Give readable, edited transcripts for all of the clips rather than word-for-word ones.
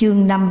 Chương 5.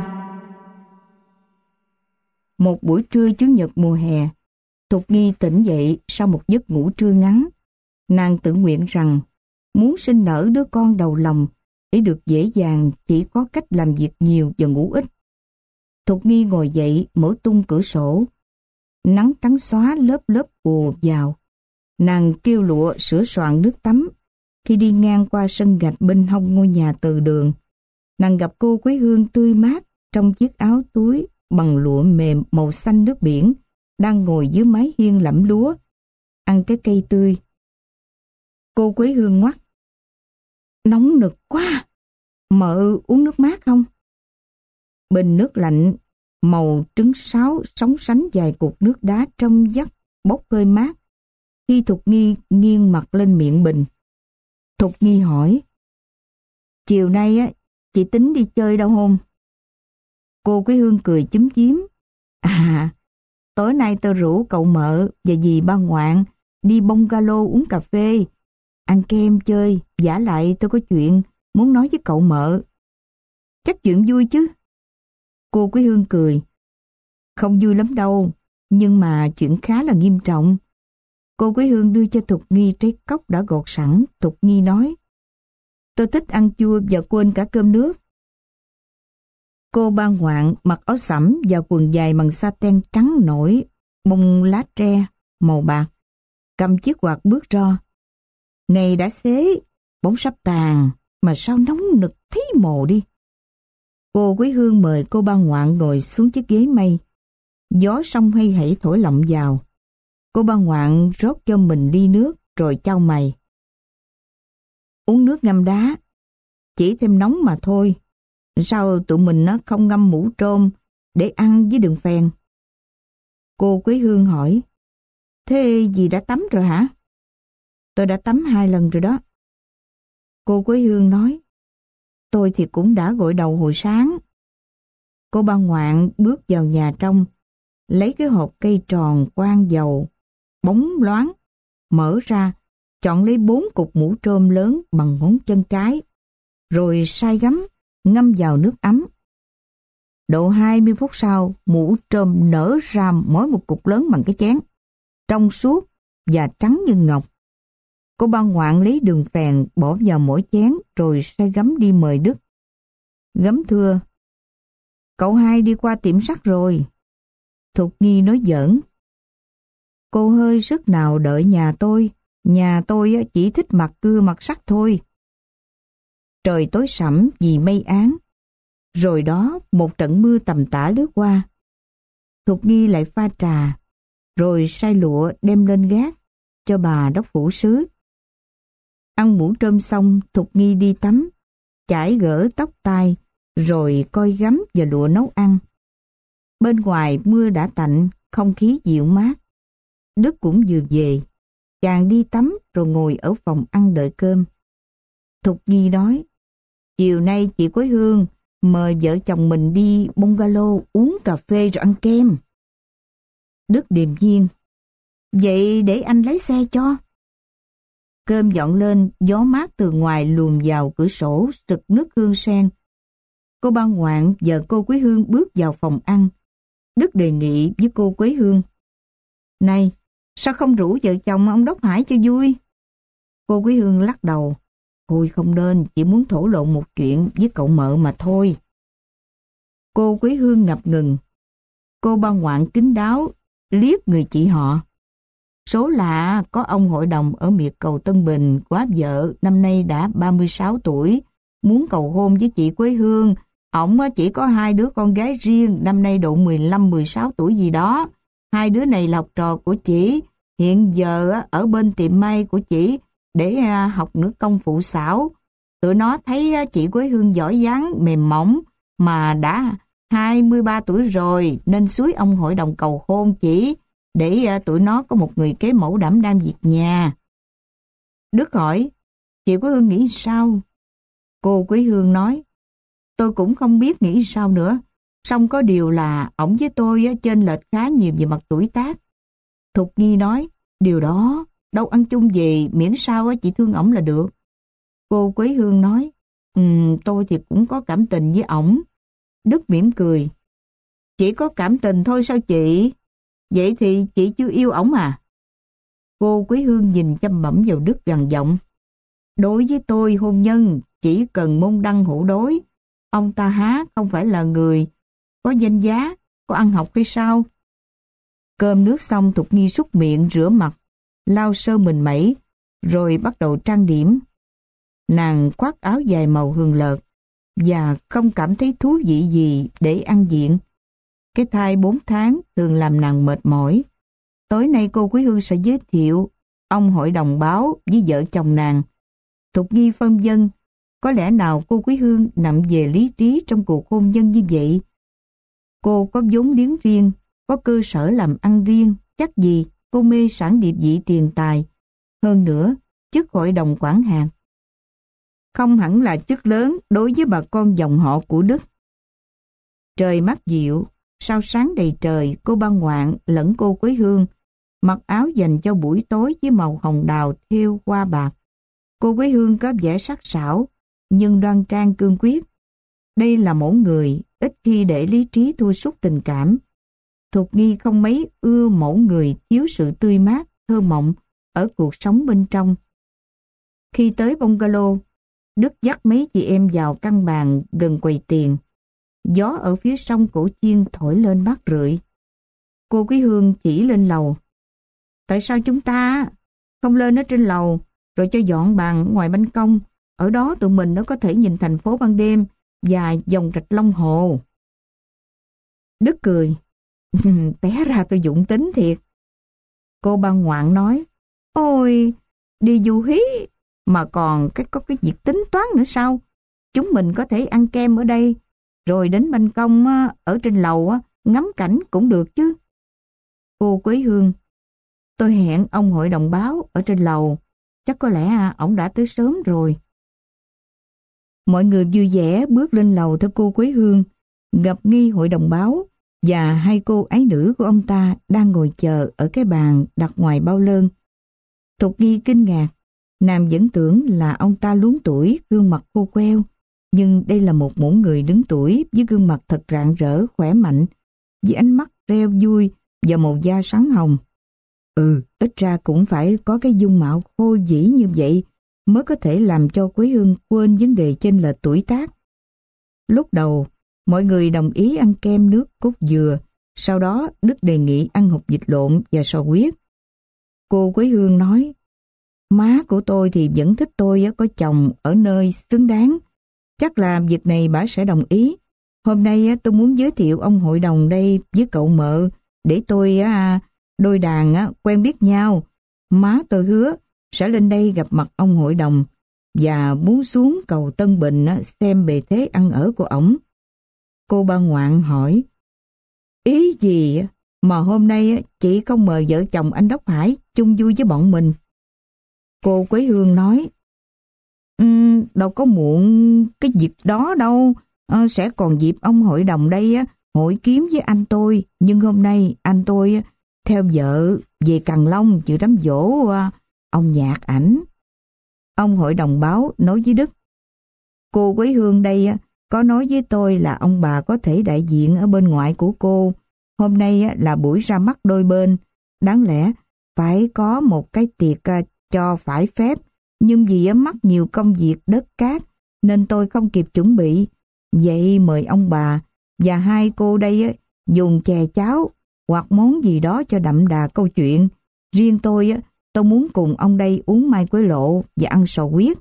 Một buổi trưa Chủ nhật mùa hè, Thục Nghi tỉnh dậy sau một giấc ngủ trưa ngắn. Nàng tự nguyện rằng muốn sinh nở đứa con đầu lòng để được dễ dàng chỉ có cách làm việc nhiều và ngủ ít. Thục Nghi ngồi dậy mở tung cửa sổ. Nắng trắng xóa lớp lớp ùa vào. Nàng kêu lụa sửa soạn nước tắm. Khi đi ngang qua sân gạch bên hông ngôi nhà từ đường, nàng gặp cô Quế Hương tươi mát trong chiếc áo túi bằng lụa mềm màu xanh nước biển, đang ngồi dưới mái hiên lẫm lúa, ăn trái cây tươi. Cô Quế Hương ngoắt: "Nóng nực quá, mợ uống nước mát không?" Bình nước lạnh màu trứng sáo sóng sánh vài cục nước đá trong vắt bốc hơi mát. Khi Thục Nghi nghiêng mặt lên miệng bình, Thục Nghi hỏi: "Chiều nay á, chị tính đi chơi đâu hôn?" Cô Quế Hương cười chúm chím: Tối nay tôi rủ cậu mợ và dì ba Ngoạn đi bungalow uống cà phê, ăn kem chơi, vả lại tôi có chuyện muốn nói với cậu mợ." "Chắc chuyện vui chứ?" Cô Quế Hương cười: "Không vui lắm đâu, nhưng mà chuyện khá là nghiêm trọng." Cô Quế Hương đưa cho Thục Nghi trái cóc đã gọt sẵn. Thục Nghi nói: "Tôi thích ăn chua và quên cả cơm nước." Cô ba Ngoạn mặc áo sẫm và quần dài bằng sa ten trắng nổi bông lá tre màu bạc, cầm chiếc quạt bước ra. "Ngày đã xế, bóng sắp tàn mà sao nóng nực thí mồ đi." Cô Quế Hương mời cô ba Ngoạn ngồi xuống chiếc ghế mây. Gió sông hay hãy thổi lộng vào. Cô ba Ngoạn rót cho mình ly nước rồi chau mày: "Uống nước ngâm đá, chỉ thêm nóng mà thôi. Sao tụi mình không ngâm mủ trôm để ăn với đường phèn?" Cô Quế Hương hỏi: "Thế dì đã tắm rồi hả?" "Tôi đã tắm 2 lần rồi đó." Cô Quế Hương nói: "Tôi thì cũng đã gội đầu hồi sáng." Cô ba Ngoạn bước vào nhà trong, lấy cái hộp cây tròn quang dầu bóng loáng, mở ra, chọn lấy 4 cục mủ trôm lớn bằng ngón chân cái, rồi sai gấm, ngâm vào nước ấm. Độ 20 phút sau, mủ trôm nở ra mỗi một cục lớn bằng cái chén, trong suốt và trắng như ngọc. Cô ba Ngoạn lấy đường phèn bỏ vào mỗi chén rồi sai gấm đi mời Đức. Gấm thưa: "Cậu hai đi qua tiệm sắt rồi." Thục Nghi nói giỡn: "Cô hơi sức nào đợi nhà tôi chỉ thích mặt cưa mặt sắt thôi." Trời tối sẫm vì mây áng. Rồi đó một trận mưa tầm tã lướt qua. Thục Nghi lại pha trà, rồi sai lụa đem lên gác cho bà đốc phủ sứ. Ăn mủ trôm xong, Thục Nghi đi tắm, chải gỡ tóc tai, rồi coi gấm và lụa nấu ăn. Bên ngoài mưa đã tạnh, không khí dịu mát. Đức cũng vừa về. Chàng đi tắm rồi ngồi ở phòng ăn đợi cơm. Thục Nghi nói: "Chiều nay chị Quế Hương mời vợ chồng mình đi bungalow uống cà phê rồi ăn kem." Đức điềm nhiên: "Vậy để anh lái xe cho." Cơm dọn lên, gió mát từ ngoài luồn vào cửa sổ sực nước hương sen. Cô ba Ngoạn và cô Quế Hương bước vào phòng ăn. Đức đề nghị với cô Quế Hương: "Này, sao không rủ vợ chồng ông Đốc Hải cho vui?" Cô Quế Hương lắc đầu: "Thôi không nên, chỉ muốn thổ lộ một chuyện với cậu mợ mà thôi." Cô Quế Hương ngập ngừng. Cô ba Ngoạn kín đáo liếc người chị họ: "Số lạ có ông hội đồng ở miệt cầu Tân Bình quá vợ năm nay đã 36 tuổi, muốn cầu hôn với chị Quế Hương. Ổng chỉ có 2 đứa con gái riêng, năm nay độ 15-16 tuổi gì đó. 2 đứa này là học trò của chị, hiện giờ ở bên tiệm may của chị để học nữ công phụ xảo. Tụi nó thấy chị Quế Hương giỏi dáng, mềm mỏng, mà đã 23 tuổi rồi nên xúi ông hội đồng cầu hôn chị, để tụi nó có một người kế mẫu đảm đang việc nhà." Đức hỏi: "Chị Quế Hương nghĩ sao?" Cô Quế Hương nói: "Tôi cũng không biết nghĩ sao nữa. Song có điều là ổng với tôi chênh lệch khá nhiều về mặt tuổi tác." Thục Nghi nói: "Điều đó đâu ăn chung gì, miễn sao chị thương ổng là được." Cô Quế Hương nói: Tôi thì cũng có cảm tình với ổng." Đức mỉm cười. Chỉ có cảm tình thôi sao chị? Vậy thì chị chưa yêu ổng à? Cô Quý Hương nhìn chăm bẩm vào Đức gằn giọng. Đối với tôi hôn nhân chỉ cần môn đăng hộ đối. Ông ta há không phải là người có danh giá, có ăn học hay sao? Cơm nước xong Thục Nghi súc miệng rửa mặt, lau sơ mình mẩy, rồi bắt đầu trang điểm. Nàng khoác áo dài màu hường lợt và không cảm thấy thú vị gì để ăn diện. Cái thai 4 tháng thường làm nàng mệt mỏi. Tối nay cô Quý Hương sẽ giới thiệu ông hội đồng báo với vợ chồng nàng. Thục Nghi phân vân, có lẽ nào cô Quý Hương nằm về lý trí trong cuộc hôn nhân như vậy? Cô có vốn liếng riêng, có cơ sở làm ăn riêng, chắc gì cô mê sản điệp vị tiền tài. Hơn nữa, chức hội đồng quản hạt không hẳn là chức lớn đối với bà con dòng họ của Đức. Trời mát dịu, sao sáng đầy trời, cô Ba Ngoạn lẫn cô Quế Hương mặc áo dành cho buổi tối với màu hồng đào thêu hoa bạc. Cô Quế Hương có vẻ sắc sảo nhưng đoan trang cương quyết. Đây là mẫu người ít khi để lý trí thua sút tình cảm. Thục Nghi không mấy ưa mẫu người thiếu sự tươi mát, thơ mộng ở cuộc sống bên trong. Khi tới bungalow, Đức dắt mấy chị em vào căn bàn gần quầy tiền. Gió ở phía sông Cổ Chiên thổi lên mát rượi. Cô Quý Hương chỉ lên lầu. Tại sao chúng ta không lên ở trên lầu rồi cho dọn bàn ngoài ban công? Ở đó tụi mình nó có thể nhìn thành phố ban đêm và dòng rạch Long Hồ. Đức cười. Té ra tôi dụng tính thiệt. Cô Ba Ngoạn nói, ôi, đi du hí mà còn có cái việc tính toán nữa sao? Chúng mình có thể ăn kem ở đây, rồi đến ban công ở trên lầu ngắm cảnh cũng được chứ. Cô Quế Hương, tôi hẹn ông hội đồng báo ở trên lầu, chắc có lẽ ổng đã tới sớm rồi. Mọi người vui vẻ bước lên lầu theo cô Quế Hương, gặp Nghi hội đồng báo và hai cô ái nữ của ông ta đang ngồi chờ ở cái bàn đặt ngoài bao lơn. Thục Nghi kinh ngạc, nàng vẫn tưởng là ông ta luống tuổi, gương mặt khô queo, nhưng đây là một mẫu người đứng tuổi với gương mặt thật rạng rỡ, khỏe mạnh, với ánh mắt reo vui và màu da sáng hồng. Ít ra cũng phải có cái dung mạo khôi vĩ như vậy mới có thể làm cho Quế Hương quên vấn đề chênh lệch tuổi tác. Lúc đầu, mọi người đồng ý ăn kem nước cốt dừa, sau đó Đức đề nghị ăn hột vịt lộn và sò huyết. Cô Quế Hương nói, má của tôi thì vẫn thích tôi có chồng ở nơi xứng đáng. Chắc là việc này bà sẽ đồng ý. Hôm nay tôi muốn giới thiệu ông hội đồng đây với cậu mợ để tôi đôi đàn quen biết nhau. Má tôi hứa sẽ lên đây gặp mặt ông hội đồng và muốn xuống cầu Tân Bình xem bề thế ăn ở của ổng. Cô Ba Ngoạn hỏi, ý gì mà hôm nay chị không mời vợ chồng anh Đốc Hải chung vui với bọn mình? Cô Quế Hương nói, đâu có muộn cái dịp đó đâu, sẽ còn dịp ông hội đồng đây hội kiếm với anh tôi, nhưng hôm nay anh tôi theo vợ về Cằn Long dự đám giỗ ông Nhạc ảnh. Ông hội đồng báo nói với Đức, cô Quế Hương đây có nói với tôi là ông bà có thể đại diện ở bên ngoại của cô. Hôm nay là buổi ra mắt đôi bên, đáng lẽ phải có một cái tiệc cho phải phép, nhưng vì mắc nhiều công việc đất cát nên tôi không kịp chuẩn bị. Vậy mời ông bà và hai cô đây dùng chè cháo hoặc món gì đó cho đậm đà câu chuyện. Riêng tôi muốn cùng ông đây uống mai quế lộ và ăn sò huyết.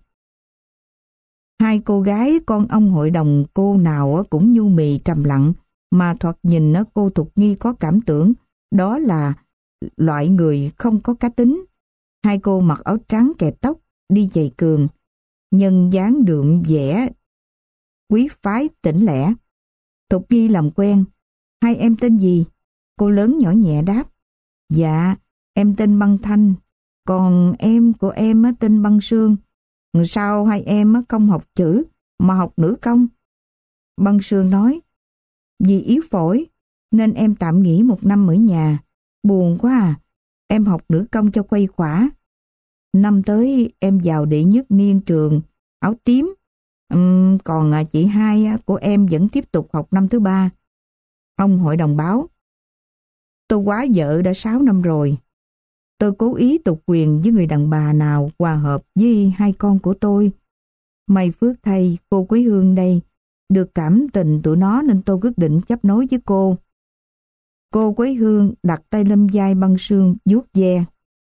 Hai cô gái con ông hội đồng cô nào cũng nhu mì trầm lặng, mà thoạt nhìn cô Thục Nghi có cảm tưởng đó là loại người không có cá tính. Hai cô mặc áo trắng kẹp tóc, đi giày cường, nhân dáng đượm vẻ quý phái tỉnh lẻ. Thục Nghi làm quen, hai em tên gì? Cô lớn nhỏ nhẹ đáp, dạ em tên Băng Thanh, còn em của em tên Băng Sương. Sao hai em không học chữ mà học nữ công? Băng Sương nói, vì yếu phổi nên em tạm nghỉ 1 năm ở nhà. Buồn quá à, em học nữ công cho khuây khỏa. Năm tới em vào đệ nhất niên trường áo tím, Còn chị hai của em vẫn tiếp tục học năm thứ 3. Ông hội đồng báo. Tôi quá vợ đã 6 năm rồi. Tôi cố ý tục quyền với người đàn bà nào hòa hợp với hai con của tôi. May phước thay cô Quý Hương đây được cảm tình tụi nó nên tôi quyết định chấp nối với cô. Cô Quý Hương đặt tay lên vai băng sương vuốt ve.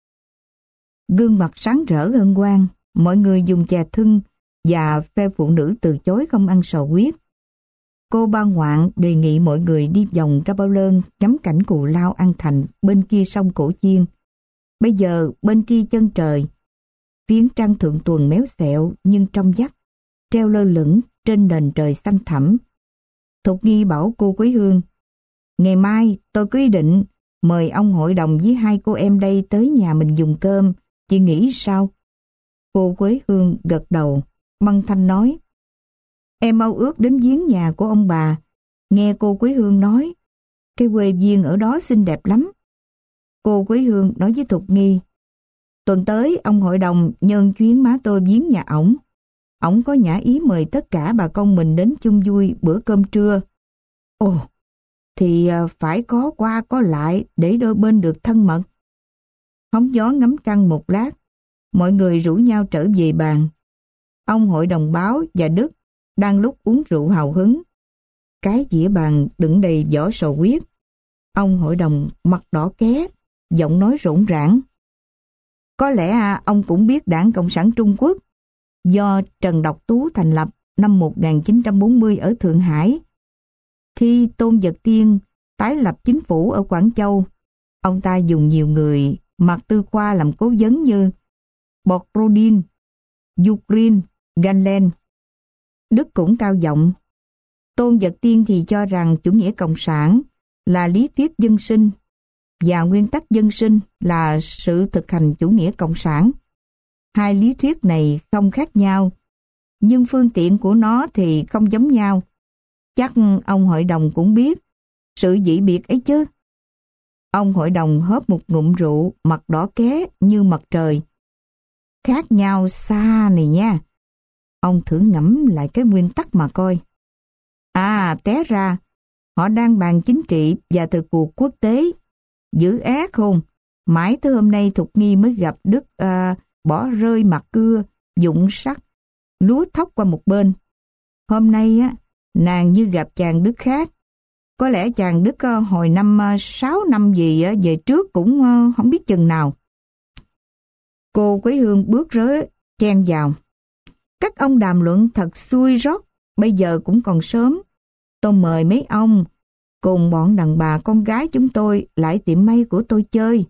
Gương mặt sáng rỡ hân hoan, mọi người dùng chè thưng và phe phụ nữ từ chối không ăn sò huyết. Cô Ba Ngoạn đề nghị mọi người đi vòng ra Bao Lơn ngắm cảnh Cù Lao An Thành bên kia sông Cổ Chiên. Bây giờ bên kia chân trời, phiến trăng thượng tuần méo xẹo nhưng trong vắt, treo lơ lửng trên nền trời xanh thẳm. Thục Nghi bảo cô Quý Hương, ngày mai tôi có ý định mời ông hội đồng với hai cô em đây tới nhà mình dùng cơm, chị nghĩ sao? Cô Quế Hương gật đầu, băng thanh nói, em ao ước đến viếng nhà của ông bà. Nghe cô Quế Hương nói, cái quê viên ở đó xinh đẹp lắm. Cô Quế Hương nói với Thục Nghi, tuần tới ông hội đồng nhân chuyến má tôi viếng nhà ổng. Ổng có nhã ý mời tất cả bà con mình đến chung vui bữa cơm trưa. Ồ, thì phải có qua có lại để đôi bên được thân mật. Hóng gió ngắm trăng một lát, mọi người rủ nhau trở về bàn. Ông hội đồng báo và Đức đang lúc uống rượu hào hứng. Cái dĩa bàn đựng đầy vỏ sò huyết. Ông hội đồng mặt đỏ ké, giọng nói rỗn rãng. Có lẽ ông cũng biết Đảng Cộng sản Trung Quốc do Trần Độc Tú thành lập năm 1940 ở Thượng Hải. Khi Tôn Vật Tiên tái lập chính phủ ở Quảng Châu, ông ta dùng nhiều người Mạc Tư Khoa làm cố vấn như Borodin, Yukrin, Galen. Đức cũng cao giọng. Tôn Vật Tiên thì cho rằng chủ nghĩa cộng sản là lý thuyết dân sinh và nguyên tắc dân sinh là sự thực hành chủ nghĩa cộng sản. Hai lý thuyết này không khác nhau, nhưng phương tiện của nó thì không giống nhau. Chắc ông hội đồng cũng biết sự dị biệt ấy chứ. Ông hội đồng hớp một ngụm rượu, mặt đỏ ké như mặt trời. Khác nhau xa này nha. Ông thử ngẫm lại cái nguyên tắc mà coi. Té ra, họ đang bàn chính trị và thời cuộc quốc tế. Dữ ác không? Mãi tới hôm nay Thục Nghi mới gặp Đức bỏ rơi mặt cưa, dụng sắt, lúa thóc qua một bên. Hôm nay nàng như gặp chàng Đức khác. Có lẽ chàng Đức hồi năm 6 năm gì về trước cũng không biết chừng nào. Cô Quế Hương bước rới chen vào. Các ông đàm luận thật xui rót, bây giờ cũng còn sớm. Tôi mời mấy ông cùng bọn đàn bà con gái chúng tôi lại tiệm may của tôi chơi.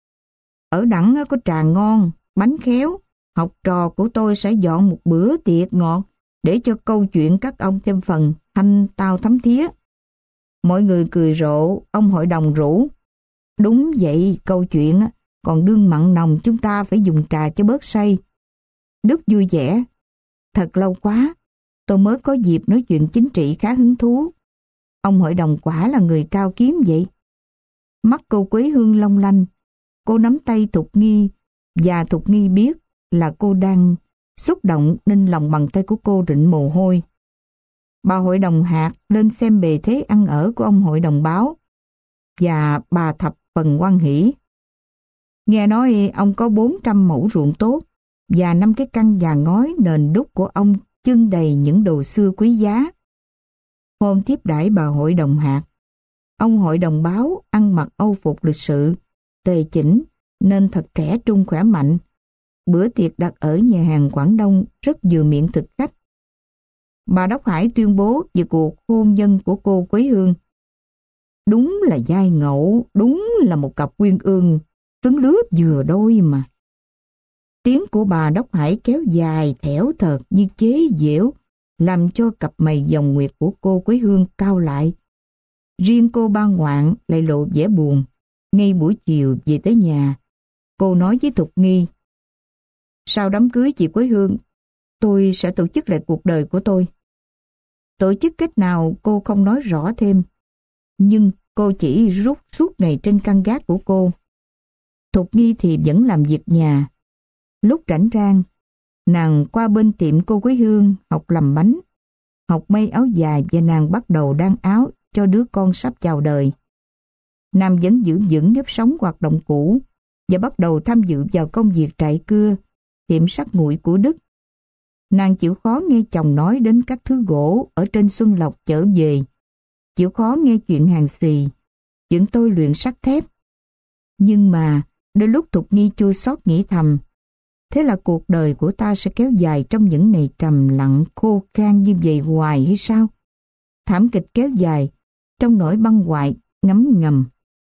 Ở đẳng có trà ngon, bánh khéo, học trò của tôi sẽ dọn một bữa tiệc ngọt để cho câu chuyện các ông thêm phần thanh tao thấm thía. Mọi người cười rộ, ông hội đồng rủ. Đúng vậy, câu chuyện còn đương mặn nồng chúng ta phải dùng trà cho bớt say. Đức vui vẻ. Thật lâu quá, tôi mới có dịp nói chuyện chính trị khá hứng thú. Ông hội đồng quả là người cao kiếm vậy. Mắt cô Quế Hương long lanh. Cô nắm tay Thục Nghi và Thục Nghi biết là cô đang xúc động nên lòng bàn tay của cô rịn mồ hôi. Bà hội đồng hạt lên xem bề thế ăn ở của ông hội đồng báo và bà thập phần hoan hỉ. Nghe nói ông có 400 mẫu ruộng tốt và 5 cái căn nhà ngói nền đúc của ông trưng đầy những đồ xưa quý giá. Hôm tiếp đãi bà hội đồng hạt, ông hội đồng báo ăn mặc âu phục lịch sự, tề chỉnh nên thật trẻ trung khỏe mạnh. Bữa tiệc đặt ở nhà hàng Quảng Đông rất vừa miệng thực khách. Bà Đốc Hải tuyên bố về cuộc hôn nhân của cô Quế Hương. Đúng là giai ngẫu, đúng là một cặp uyên ương, xứng lứa vừa đôi mà. Tiếng của bà Đốc Hải kéo dài thẻo thượt như chế giễu, làm cho cặp mày dòng nguyệt của cô Quế Hương cau lại. Riêng cô Ba Ngoạn lại lộ vẻ buồn. Ngay buổi chiều về tới nhà, cô nói với Thục Nghi, sau đám cưới chị Quế Hương, tôi sẽ tổ chức lại cuộc đời của tôi. Tổ chức cách nào cô không nói rõ thêm, nhưng cô chỉ rút suốt ngày trên căn gác của cô. Thục Nghi thì vẫn làm việc nhà. Lúc rảnh rang, Nàng qua bên tiệm cô Quế Hương học làm bánh, học may áo dài và nàng bắt đầu đan áo cho đứa con sắp chào đời. Nam vẫn giữ vững nếp sống hoạt động cũ và bắt đầu tham dự vào công việc trại cưa, tiệm sắt nguội của Đức. Nàng chịu khó nghe chồng nói đến các thứ gỗ ở trên Xuân Lộc chở về, chịu khó nghe chuyện hàng xì, chuyện tôi luyện sắt thép. Nhưng mà đôi lúc Thục Nghi chua xót nghĩ thầm, thế là cuộc đời của ta sẽ kéo dài trong những ngày trầm lặng khô khan như vậy hoài hay sao? Thảm kịch kéo dài trong nỗi băng hoại ngấm ngầm.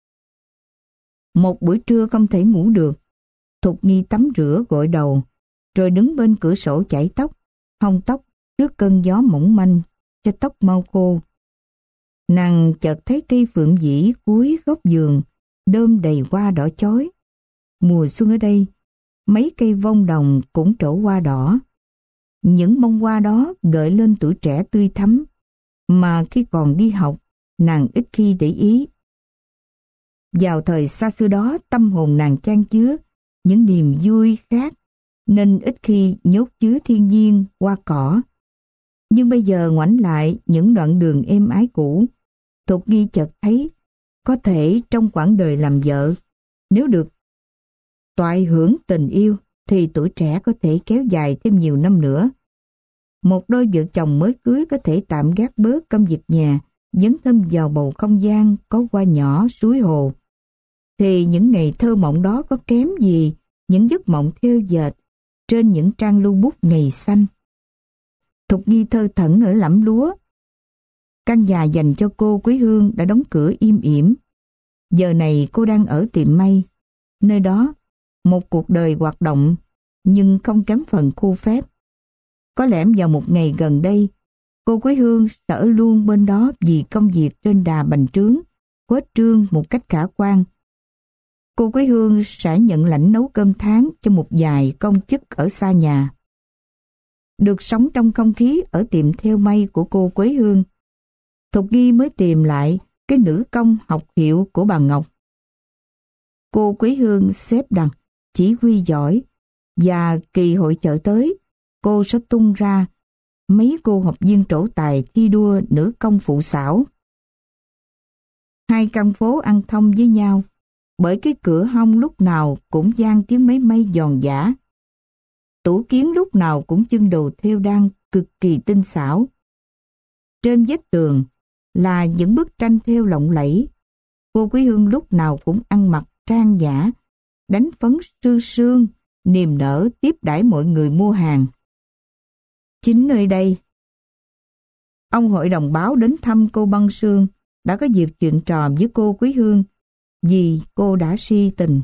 Một buổi trưa không thể ngủ được, Thục Nghi tắm rửa gội đầu, rồi đứng bên cửa sổ chải tóc, hong tóc trước cơn gió mỏng manh cho tóc mau khô. Nàng chợt thấy cây phượng dĩ cuối góc giường, đơm đầy hoa đỏ chói. Mùa xuân ở đây, mấy cây vong đồng cũng trổ hoa đỏ. Những bông hoa đó gợi lên tuổi trẻ tươi thắm, mà khi còn đi học, nàng ít khi để ý. Vào thời xa xưa đó, tâm hồn nàng chan chứa những niềm vui khác, nên ít khi nhốt chứa thiên nhiên, hoa cỏ. Nhưng bây giờ ngoảnh lại những đoạn đường êm ái cũ, Thục Nghi chợt thấy có thể trong quãng đời làm vợ, nếu được toại hưởng tình yêu thì tuổi trẻ có thể kéo dài thêm nhiều năm nữa. Một đôi vợ chồng mới cưới có thể tạm gác bớt công việc nhà, dấn thân vào bầu không gian có hoa nhỏ suối hồ. Thì những ngày thơ mộng đó có kém gì những giấc mộng thêu dệt trên những trang lưu bút ngày xanh. Thục Nghi thơ thẩn ở lẫm lúa. Căn nhà dành cho cô Quế Hương đã đóng cửa im ỉm. Giờ này cô đang ở tiệm may. Nơi đó, một cuộc đời hoạt động nhưng không kém phần khu phép. Có lẽ vào một ngày gần đây, cô Quế Hương sẽ ở luôn bên đó vì công việc trên đà bành trướng, khuếch trương một cách khả quan. Cô Quế Hương sẽ nhận lãnh nấu cơm tháng cho một vài công chức ở xa nhà. Được sống trong không khí ở tiệm thêu may của cô Quế Hương, Thục Nghi mới tìm lại cái nữ công học hiệu của bà Ngọc. Cô Quế Hương xếp đặt, chỉ huy giỏi, và kỳ hội chợ tới, cô sẽ tung ra mấy cô học viên trổ tài thi đua nữ công phụ xảo. Hai căn phố ăn thông với nhau, bởi cái cửa hông lúc nào cũng vang tiếng máy may giòn giã. Tủ kiến lúc nào cũng trưng đồ thêu đan cực kỳ tinh xảo. Trên vách tường là những bức tranh thêu lộng lẫy. Cô Quý Hương lúc nào cũng ăn mặc trang nhã, đánh phấn sương sương, niềm nở tiếp đãi mọi người mua hàng. Chính nơi đây, ông hội đồng báo đến thăm cô Băng Sương đã có dịp chuyện trò với cô Quý Hương vì cô đã si tình.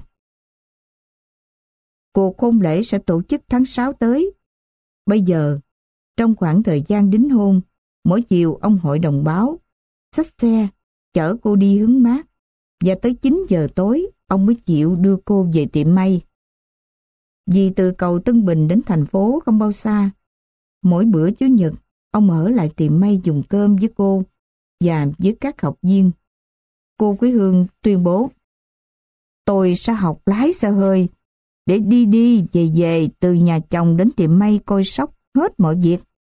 Cuộc hôn lễ sẽ tổ chức tháng 6 tới. Bây giờ, trong khoảng thời gian đính hôn, mỗi chiều ông hội đồng báo xách xe chở cô đi hứng mát, và tới 9 giờ tối ông mới chịu đưa cô về tiệm may. Vì từ cầu Tân Bình đến thành phố không bao xa, mỗi bữa Chủ nhật ông ở lại tiệm may dùng cơm với cô và với các học viên. Cô Quý Hương tuyên bố: "Tôi sẽ học lái xe hơi để đi đi về về từ nhà chồng đến tiệm may coi sóc hết mọi việc."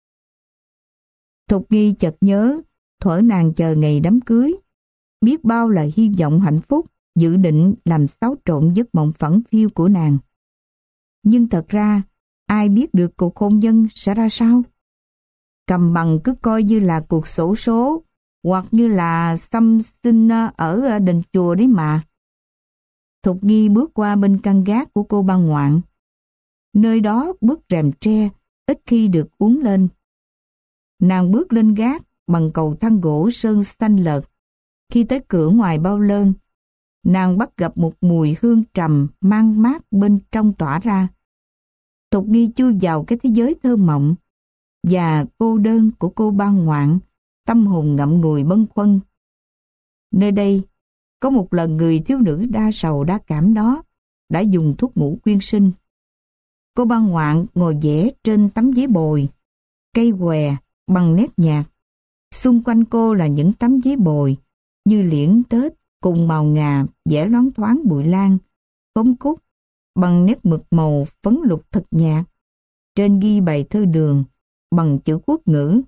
Thục Nghi chợt nhớ thuở nàng chờ ngày đám cưới, biết bao là hy vọng hạnh phúc dự định làm xáo trộn giấc mộng phẳng phiu của nàng. Nhưng thật ra ai biết được cuộc hôn nhân sẽ ra sao? Cầm bằng cứ coi như là cuộc xổ số hoặc như là xăm xin ở đền chùa đấy mà. Thục Nghi bước qua bên căn gác của cô Ba Ngoạn. Nơi đó bức rèm tre ít khi được uốn lên. Nàng bước lên gác bằng cầu thang gỗ sơn xanh lợt. Khi tới cửa ngoài bao lơn, nàng bắt gặp một mùi hương trầm mang mát bên trong tỏa ra. Thục Nghi chui vào cái thế giới thơ mộng và cô đơn của cô Ba Ngoạn, tâm hồn ngậm ngùi bâng khuâng. Nơi đây, có một lần người thiếu nữ đa sầu đa cảm đó đã dùng thuốc ngủ quyên sinh. Cô Ba Ngoạn ngồi vẽ trên tấm giấy bồi, cây què bằng nét nhạt. Xung quanh cô là những tấm giấy bồi như liễn Tết cùng màu ngà vẽ loáng thoáng bụi lan, khóm cúc bằng nét mực màu phấn lục thật nhạt. Trên ghi bài thơ Đường bằng chữ quốc ngữ.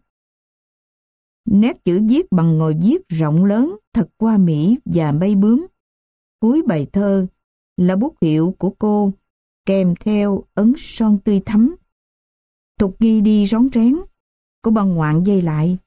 Nét chữ viết bằng ngòi viết rộng lớn, thật hoa mỹ và bay bướm. Cuối bài thơ là bút hiệu của cô, kèm theo ấn son tươi thắm. Thục Nghi đi rón rén, cô băng ngoạn dây lại.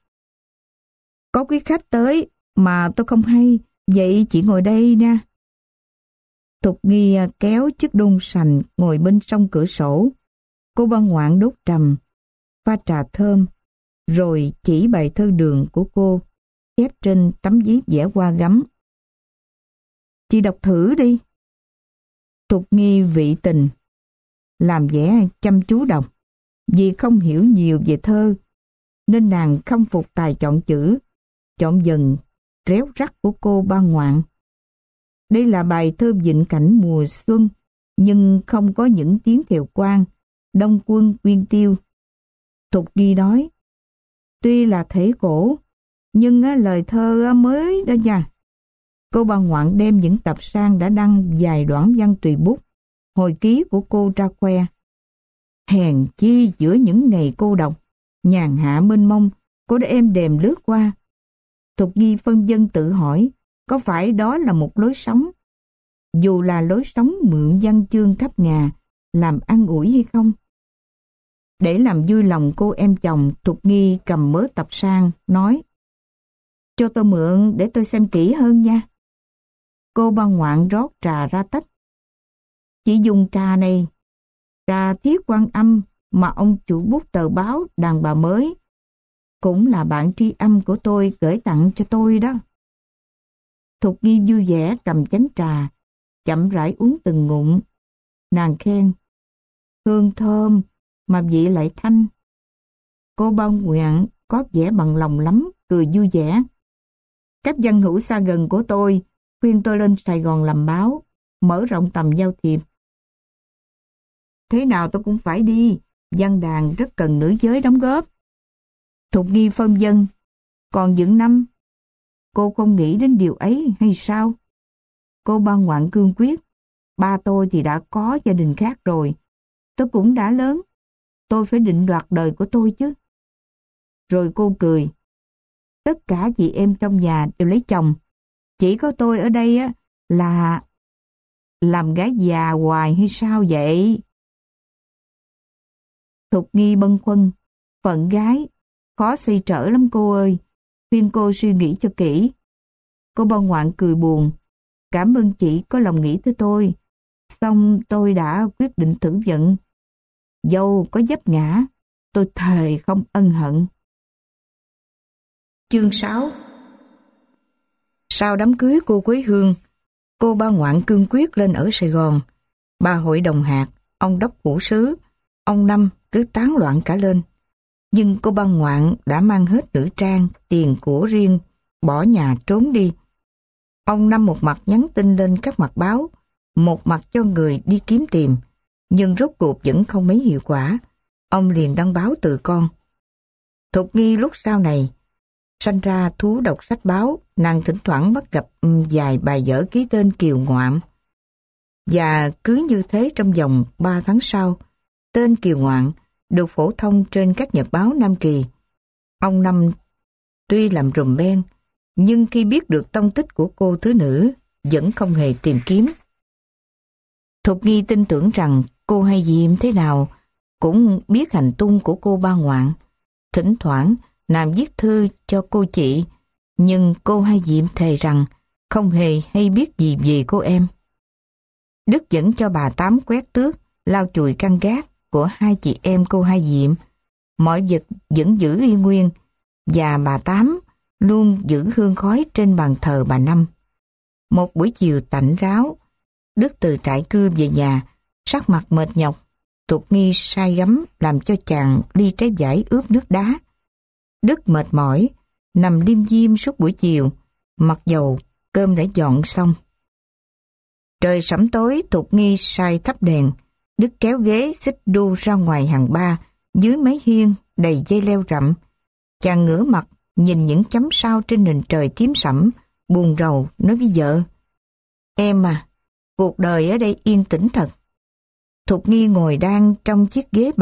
Có quý khách tới mà tôi không hay, vậy chị ngồi đây nha. Thục Nghi kéo chiếc đôn sành ngồi bên sông cửa sổ. Cô băng ngoạn đốt trầm, pha trà thơm, rồi chỉ bài thơ Đường của cô, chép trên tấm giấy vẽ hoa gấm. Chị đọc thử đi. Thục Nghi vị tình, làm vẻ chăm chú đọc. Vì không hiểu nhiều về thơ, nên nàng không phục tài chọn chữ, chọn dần réo rắt của cô băng ngoạn. Đây là bài thơ vịnh cảnh mùa xuân, nhưng không có những tiếng thèo quan, đông quân quyên tiêu. Thục Nghi nói, tuy là thể cổ, nhưng lời thơ mới đó nha. Cô băng ngoạn đem những tập san đã đăng vài đoạn văn tùy bút, hồi ký của cô ra khoe. Hèn chi giữa những ngày cô độc, nhàn hạ mênh mông, cô đã êm đềm lướt qua. Thục Nghi phân vân tự hỏi, có phải đó là một lối sống? Dù là lối sống mượn văn chương thắp ngà, làm an ủi hay không? Để làm vui lòng cô em chồng, Thục Nghi cầm mớ tập sang, nói, cho tôi mượn để tôi xem kỹ hơn nha. Cô băng ngoạn rót trà ra tách. Chỉ dùng trà này, trà Thiết Quan Âm mà ông chủ bút tờ báo Đàn Bà Mới, cũng là bạn tri âm của tôi gửi tặng cho tôi đó. Thục Nghi vui vẻ cầm chén trà, chậm rãi uống từng ngụm. Nàng khen, hương thơm mà vị lại thanh. Cô băng ngoạn có vẻ bằng lòng lắm, cười vui vẻ. Các dân hữu xa gần của tôi khuyên tôi lên Sài Gòn làm báo, mở rộng tầm giao thiệp. Thế nào tôi cũng phải đi, văn đàn rất cần nữ giới đóng góp. Thục Nghi phân vân, còn những năm, cô không nghĩ đến điều ấy hay sao? Cô băng ngoạn cương quyết, ba tôi thì đã có gia đình khác rồi, tôi cũng đã lớn, tôi phải định đoạt đời của tôi chứ. Rồi cô cười, tất cả chị em trong nhà đều lấy chồng, chỉ có tôi ở đây á là làm gái già hoài hay sao vậy? Thục Nghi bâng khuâng, phận gái, khó xoay trở lắm cô ơi, khuyên cô suy nghĩ cho kỹ. Cô băng ngoạn cười buồn, cảm ơn chị có lòng nghĩ tới tôi, xong tôi đã quyết định thử vận. Dâu có vấp ngã, tôi thề không ân hận. Chương 6. Sau đám cưới cô Quế Hương, cô băng ngoạn cương quyết lên ở Sài Gòn. Bà hội đồng hạt, ông đốc phủ sứ, ông Năm cứ tán loạn cả lên. Nhưng cô băng ngoạn đã mang hết nữ trang, tiền của riêng, bỏ nhà trốn đi. Ông Năm một mặt nhắn tin lên các mặt báo, một mặt cho người đi kiếm tìm, nhưng rốt cuộc vẫn không mấy hiệu quả. Ông liền đăng báo từ con. Thục Nghi lúc sau này, sanh ra thú đọc sách báo, nàng thỉnh thoảng bắt gặp vài bài vở ký tên Kiều Ngoạm. Và cứ như thế trong vòng 3 tháng sau, tên Kiều Ngoạn được phổ thông trên các nhật báo Nam Kỳ. Ông Năm tuy làm rùm beng, nhưng khi biết được tông tích của cô thứ nữ, vẫn không hề tìm kiếm. Thục Nghi tin tưởng rằng cô hay Diệm thế nào cũng biết hành tung của cô ba ngoạn. Thỉnh thoảng nàng viết thư cho cô chị, nhưng cô Hai Diệm thề rằng không hề hay biết gì về cô em. Đức vẫn cho bà Tám quét tước, lau chùi căn gác của hai chị em cô Hai Diệm. Mọi vật vẫn giữ y nguyên, và bà Tám luôn giữ hương khói trên bàn thờ bà Năm. Một buổi chiều tạnh ráo, Đức từ trại cưa về nhà, sắc mặt mệt nhọc. Thục Nghi sai gấm làm cho chàng ly trái vải ướp nước đá. Đức mệt mỏi, nằm liêm diêm suốt buổi chiều, mặc dầu cơm đã dọn xong. Trời sẫm tối, Thục Nghi sai thắp đèn. Đức kéo ghế xích đu ra ngoài hàng ba, dưới mái hiên đầy dây leo rậm. Chàng ngửa mặt nhìn những chấm sao trên nền trời tím sẫm, buồn rầu nói với vợ: "Em à, cuộc đời ở đây yên tĩnh thật." Thục Nghi ngồi đang trong chiếc ghế bành,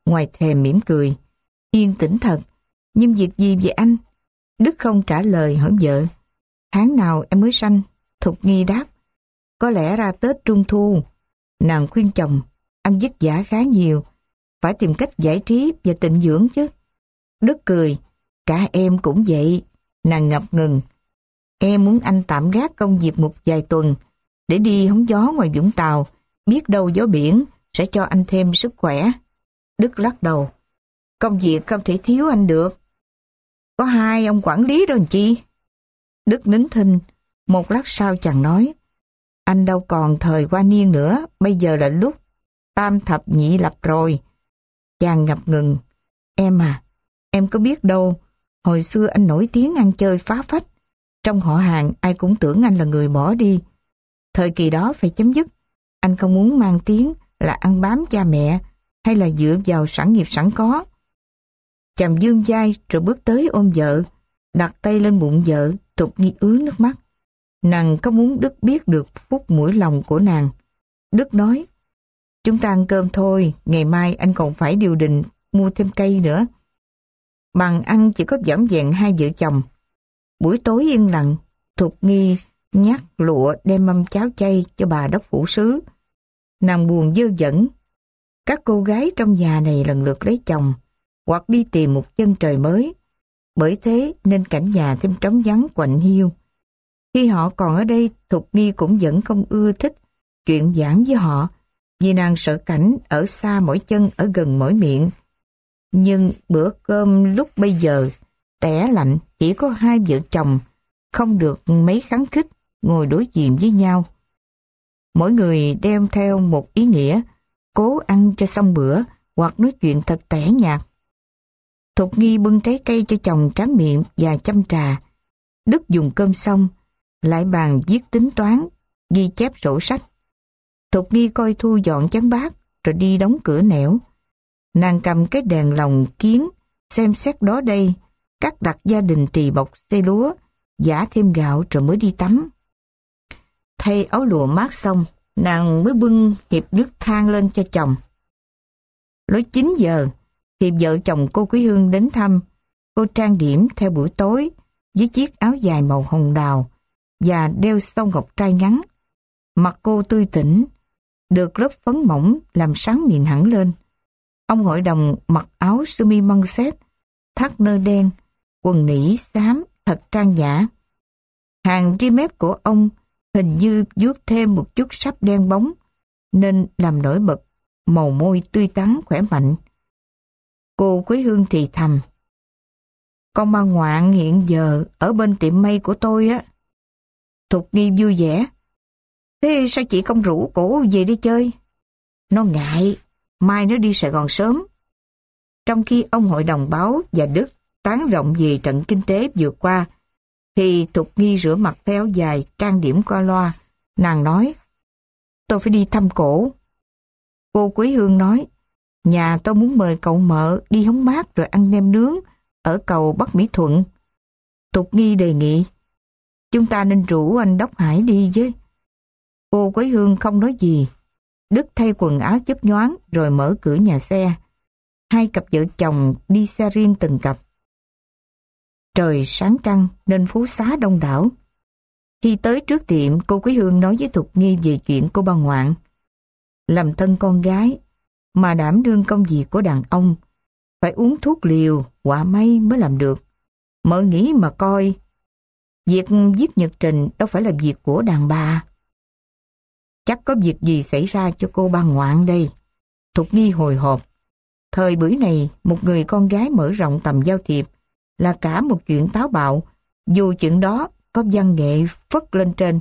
ngoài thềm mỉm cười. Yên tĩnh thật, nhưng việc gì vậy anh? Đức không trả lời hỏi vợ. Tháng nào em mới sanh? Thục Nghi đáp. Có lẽ ra Tết Trung Thu. Nàng khuyên chồng, anh vất vả khá nhiều, phải tìm cách giải trí và tịnh dưỡng chứ. Đức cười, cả em cũng vậy. Nàng ngập ngừng. Em muốn anh tạm gác công việc một vài tuần để đi hóng gió ngoài Vũng Tàu, biết đâu gió biển sẽ cho anh thêm sức khỏe. Đức lắc đầu. Công việc không thể thiếu anh được. Có hai ông quản lý rồi chi? Đức nín thinh, một lát sau chàng nói. Anh đâu còn thời qua niên nữa, bây giờ là lúc tam thập nhị lập rồi. Chàng ngập ngừng. Em à, em có biết đâu, hồi xưa anh nổi tiếng ăn chơi phá phách. Trong họ hàng ai cũng tưởng anh là người bỏ đi. Thời kỳ đó phải chấm dứt. Anh không muốn mang tiếng là ăn bám cha mẹ hay là dựa vào sản nghiệp sẵn có. Chàng vươn vai rồi bước tới ôm vợ, đặt tay lên bụng vợ. Thục Nghi ứa nước mắt. Nàng có muốn Đức biết được phút mũi lòng của nàng. Đức nói, chúng ta ăn cơm thôi, ngày mai anh còn phải điều đình mua thêm cây nữa. Bàn ăn chỉ có vỏn vẹn hai vợ chồng. Buổi tối yên lặng, Thục Nghi nhắc lụa đem mâm cháo chay cho bà đốc phủ sứ. Nàng buồn dơ dẫn. Các cô gái trong nhà này lần lượt lấy chồng hoặc đi tìm một chân trời mới. Bởi thế nên cảnh nhà thêm trống vắng quạnh hiu. Khi họ còn ở đây, Thục Nghi cũng vẫn không ưa thích chuyện giảng với họ, vì nàng sợ cảnh ở xa mỗi chân, ở gần mỗi miệng. Nhưng bữa cơm lúc bây giờ tẻ lạnh, chỉ có hai vợ chồng, không được mấy kháng khích, ngồi đối diện với nhau. Mỗi người đem theo một ý nghĩa, cố ăn cho xong bữa hoặc nói chuyện thật tẻ nhạt. Thục Nghi bưng trái cây cho chồng tráng miệng và châm trà. Đức dùng cơm xong, lại bàn viết tính toán, ghi chép sổ sách. Thục Nghi coi thu dọn chén bát, rồi đi đóng cửa nẻo. Nàng cầm cái đèn lồng kiến, xem xét đó đây, cắt đặt gia đình tỳ bọc xay lúa, giã thêm gạo rồi mới đi tắm. Thay áo lụa mát xong, nàng mới bưng hiệp nước thang lên cho chồng. Lúc 9 giờ, thì vợ chồng cô Quý Hương đến thăm. Cô trang điểm theo buổi tối với chiếc áo dài màu hồng đào và đeo song ngọc trai ngắn. Mặt cô tươi tỉnh, được lớp phấn mỏng làm sáng miệng hẳn lên. Ông hội đồng mặc áo sơ mi măng xét, thắt nơ đen, quần nỉ xám thật trang nhã. Hàng ria mép của ông hình như vuốt thêm một chút sáp đen bóng, nên làm nổi bật màu môi tươi tắn khỏe mạnh. Cô Quý Hương thì thầm. Con ba ngoạn hiện giờ ở bên tiệm may của tôi á. Thục Nghi vui vẻ. Thế sao chị không rủ cổ về đi chơi? Nó ngại, mai nó đi Sài Gòn sớm. Trong khi ông hội đồng báo và Đức tán rộng về trận kinh tế vừa qua, thì Thục Nghi rửa mặt theo áo dài, trang điểm qua loa. Nàng nói, tôi phải đi thăm cổ. Cô Quý Hương nói, nhà tôi muốn mời cậu mợ đi hóng mát rồi ăn nem nướng ở cầu Bắc Mỹ Thuận. Thục Nghi đề nghị, chúng ta nên rủ anh Đốc Hải đi với. Cô Quý Hương không nói gì. Đức thay quần áo chớp nhoáng rồi mở cửa nhà xe. Hai cặp vợ chồng đi xe riêng từng cặp. Trời sáng trăng nên phố xá đông đảo. Khi tới trước tiệm, cô Quý Hương nói với Thục Nghi về chuyện cô bà ngoạn. Làm thân con gái mà đảm đương công việc của đàn ông, phải uống thuốc liều, họa may mới làm được. Mợ nghĩ mà coi, việc viết nhật trình đâu phải là việc của đàn bà. Chắc có việc gì xảy ra cho cô ba ngoạn đây. Thục Nghi hồi hộp. Thời buổi này, một người con gái mở rộng tầm giao thiệp là cả một chuyện táo bạo, dù chuyện đó có văn nghệ phất lên trên.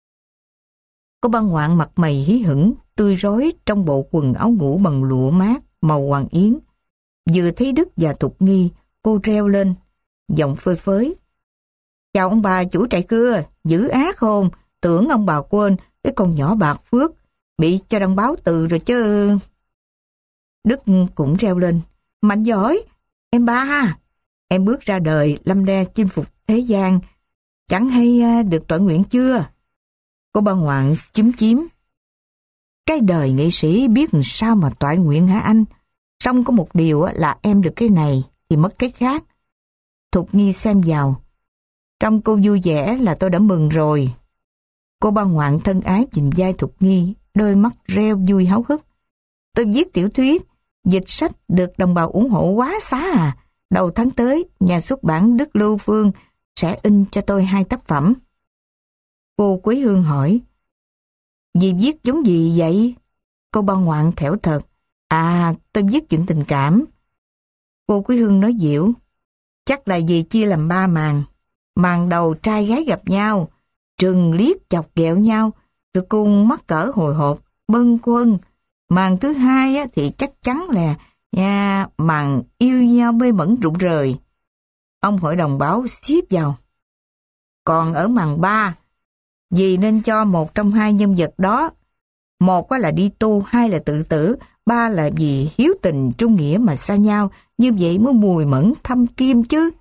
Cô ba ngoạn mặt mày hí hửng, tươi rói trong bộ quần áo ngủ bằng lụa mát màu hoàng yến. Vừa thấy Đức và Thục Nghi, cô reo lên, giọng phơi phới. Chào ông bà chủ trại cưa, dữ ác hồn, tưởng ông bà quên cái con nhỏ bạc phước, bị cho đăng báo từ rồi chứ. Đức cũng reo lên, mạnh giỏi, em ba, em bước ra đời lâm le chinh phục thế gian, chẳng hay được tọa nguyện chưa? Cô ba ngoạn chúm chím. Cái đời nghệ sĩ biết sao mà tọa nguyện hả anh? Xong có một điều là em được cái này thì mất cái khác. Thục Nghi xem vào. Trong cô vui vẻ là tôi đã mừng rồi. Cô ba ngoạn thân ái nhìn vai Thục Nghi, đôi mắt reo vui háo hức. Tôi viết tiểu thuyết, dịch sách được đồng bào ủng hộ quá xá à. Đầu tháng tới, nhà xuất bản Đức Lưu Phương sẽ in cho tôi 2 tác phẩm. Cô Quế Hương hỏi, dì viết giống gì vậy? Cô ba ngoạn thẻo thật, tôi viết chuyện tình cảm. Cô Quế Hương nói dịu, chắc là dì chia làm 3 màn. Màn đầu trai gái gặp nhau, trừng liếc chọc ghẹo nhau, rồi cùng mắc cỡ hồi hộp, bâng khuâng. Màn thứ hai thì chắc chắn là màn yêu nhau mê mẩn rụng rời. Ông hội đồng báo xíp vào. Còn ở màn 3, dì nên cho một trong 2 nhân vật đó. Một là đi tu, 2 là tự tử, 3 là vì hiếu tình trung nghĩa mà xa nhau. Như vậy mới mùi mẫn thâm kim chứ.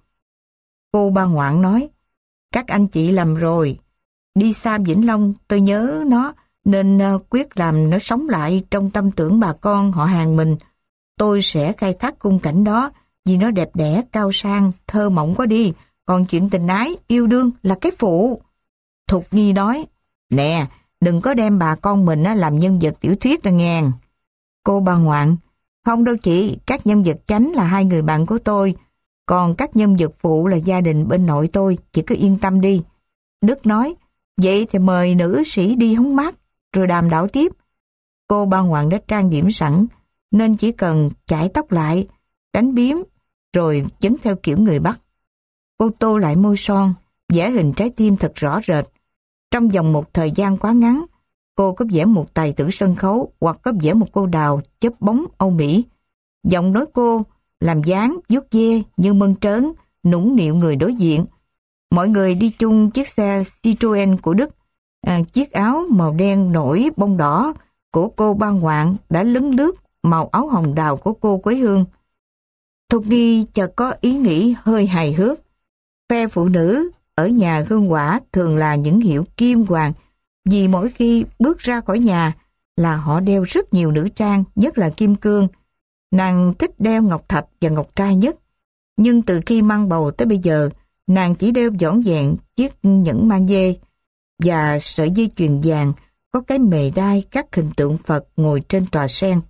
Cô ba ngoạn nói, các anh chị làm rồi. Đi xa Vĩnh Long tôi nhớ nó, nên quyết làm nó sống lại trong tâm tưởng bà con họ hàng mình. Tôi sẽ khai thác khung cảnh đó, vì nó đẹp đẽ, cao sang, thơ mộng quá đi. Còn chuyện tình ái, yêu đương là cái phụ. Thục Nghi nói, nè, đừng có đem bà con mình làm nhân vật tiểu thuyết ra nghe. Cô ba ngoạn, không đâu chị, các nhân vật chánh là 2 người bạn của tôi. Còn các nhân vật phụ là gia đình bên nội tôi, chị cứ yên tâm đi. Đức nói, vậy thì mời nữ sĩ đi hóng mát, rồi đàm đạo tiếp. Cô ba ngoạn đã trang điểm sẵn, nên chỉ cần chải tóc lại, đánh bím, rồi dấn theo kiểu người Bắc. Cô tô lại môi son, vẽ hình trái tim thật rõ rệt. Trong vòng một thời gian quá ngắn, cô có vẽ một tài tử sân khấu hoặc có vẽ một cô đào chớp bóng Âu Mỹ. Giọng nói cô làm dáng, vuốt ve như mơn trớn, nũng nịu người đối diện. Mọi người đi chung chiếc xe Citroën của Đức. Chiếc áo màu đen nổi bông đỏ của cô ba ngoạn đã lấn lướt màu áo hồng đào của cô Quế Hương. Thục Nghi chợt có ý nghĩ hơi hài hước. Phe phụ nữ ở nhà hương quả thường là những hiệu kim hoàng, vì mỗi khi bước ra khỏi nhà là họ đeo rất nhiều nữ trang, nhất là kim cương. Nàng thích đeo ngọc thạch và ngọc trai nhất. Nhưng từ khi mang bầu tới bây giờ, nàng chỉ đeo vỏn vẹn chiếc nhẫn man dê và sợi dây chuyền vàng có cái mề đai các hình tượng Phật ngồi trên tòa sen.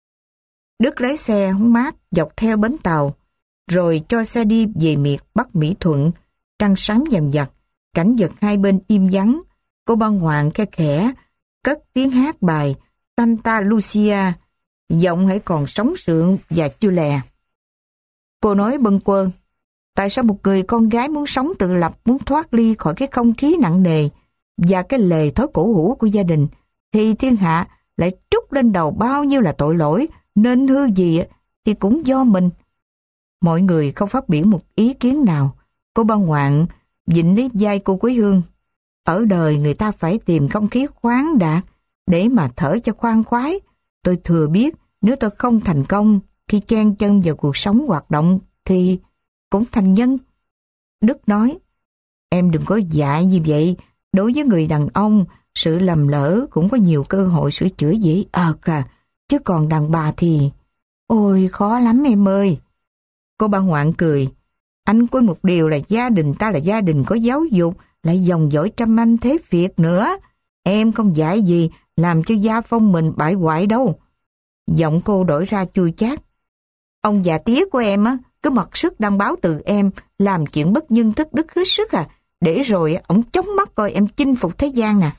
Đức lái xe hóng mát dọc theo bến tàu, rồi cho xe đi về miệt Bắc Mỹ Thuận. Trăng sáng dần dặt, cảnh vật hai bên im vắng. Cô ba ngoạn khe khẽ cất tiếng hát bài Santa Lucia, giọng hãy còn sống sượng và chưa lè. Cô nói bâng quơ, tại sao một người con gái muốn sống tự lập, muốn thoát ly khỏi cái không khí nặng nề và cái lề thói cổ hủ của gia đình, thì thiên hạ lại trút lên đầu bao nhiêu là tội lỗi, nên hư gì thì cũng do mình. Mọi người không phát biểu một ý kiến nào. Cô ba ngoạn vịnh lấy vai cô Quế Hương. Ở đời người ta phải tìm không khí khoáng đạt để mà thở cho khoan khoái. Tôi thừa biết nếu tôi không thành công khi chen chân vào cuộc sống hoạt động thì cũng thành nhân. Đức nói, em đừng có dại như vậy. Đối với người đàn ông, sự lầm lỡ cũng có nhiều cơ hội sửa chữa dễ chứ còn đàn bà thì... Ôi khó lắm em ơi. Cô ba ngoạn cười. Anh quên một điều là gia đình ta là gia đình có giáo dục, lại dòng dõi trăm anh thế Việt nữa. Em không dạy gì làm cho gia phong mình bại hoại đâu. Giọng cô đổi ra chua chát. Ông già tía của em cứ mặc sức đăng báo từ em làm chuyện bất nhân thất đức hết sức để rồi ổng chóng mắt coi em chinh phục thế gian nè.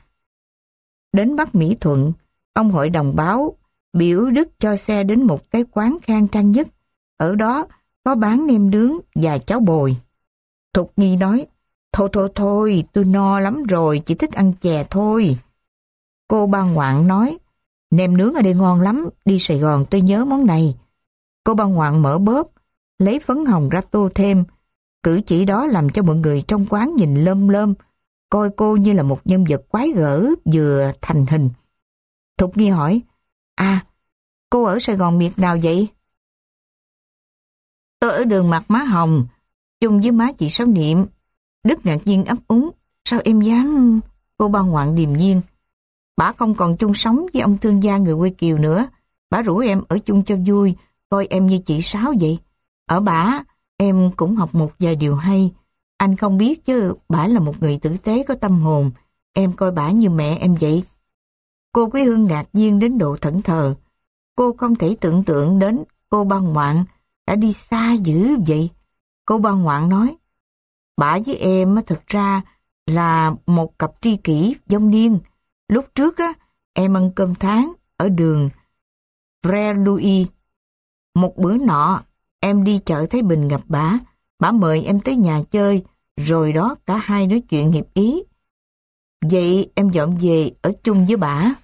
Đến Bắc Mỹ Thuận, ông hội đồng báo biểu Đức cho xe đến một cái quán khang trang nhất. Ở đó có bán nem nướng và cháo bồi. Thục Nghi nói, thôi, tôi no lắm rồi, chỉ thích ăn chè thôi. Cô ba ngoạn nói, nem nướng ở đây ngon lắm, đi Sài Gòn tôi nhớ món này. Cô ba ngoạn mở bóp, lấy phấn hồng ra tô thêm. Cử chỉ đó làm cho mọi người trong quán nhìn lơm lơm, coi cô như là một nhân vật quái gở vừa thành hình. Thục Nghi hỏi, cô ở Sài Gòn miệt nào vậy? Tôi ở đường Mặt Má Hồng, chung với má chị Sáu Niệm. Đức ngạc nhiên ấp úng, sao em dám... Cô ba ngoạn điềm nhiên. Bả không còn chung sống với ông thương gia người quê Kiều nữa. Bả rủ em ở chung cho vui, coi em như chị Sáu vậy. Ở bả, em cũng học một vài điều hay. Anh không biết chứ, bả là một người tử tế có tâm hồn. Em coi bả như mẹ em vậy. Cô Quý Hương ngạc nhiên đến độ thẫn thờ. Cô không thể tưởng tượng đến cô Ba Ngoạn đã đi xa dữ vậy. Cô Ba Ngoạn nói, bả với em thực ra là một cặp tri kỷ vong niên. Lúc trước em ăn cơm tháng ở đường Frère Louis. Một bữa nọ, em đi chợ Thái Bình gặp bả mời em tới nhà chơi, rồi đó cả hai nói chuyện hiệp ý. Vậy em dọn về ở chung với bả.